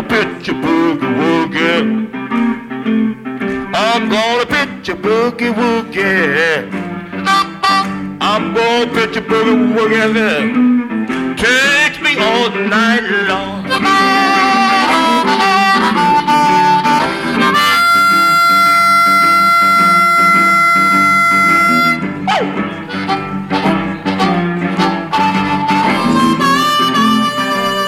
pitch a boogie woogie. I'm gonna pitch a boogie woogie. I'm gonna pitch a boogie woogie. Takes me all night